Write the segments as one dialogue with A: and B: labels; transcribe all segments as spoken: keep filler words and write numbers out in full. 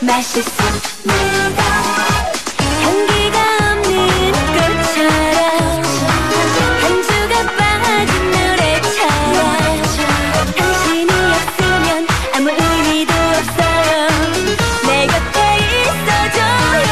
A: 맛있습니다. 향기가 없는 꽃처럼 한 조각 빠진 노래처럼 당신이 없으면 아무 의미도 없어요. 내 곁에 있어줘요.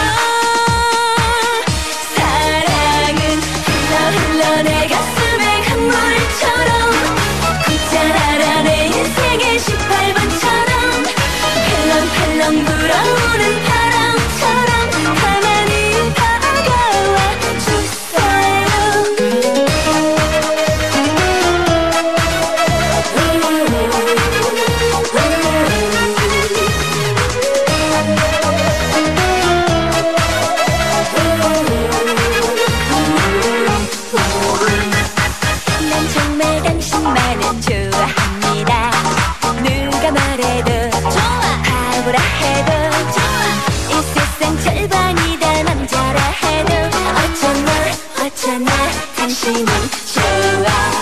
A: 사랑은 흘러 흘러 내 가슴에 강물처럼 걷자라라 내 인생의 십팔 번처럼 펄렁펄렁 불어오는 바람처럼 가만히 다가와 주세요. 난 정말 당신만을 좋아합니다. 누가 말해도 좋아, 바보라 해도 좋아, 이 세상 절반이 다 남자라 해도 어쩌나 어쩌나 당신은 좋아.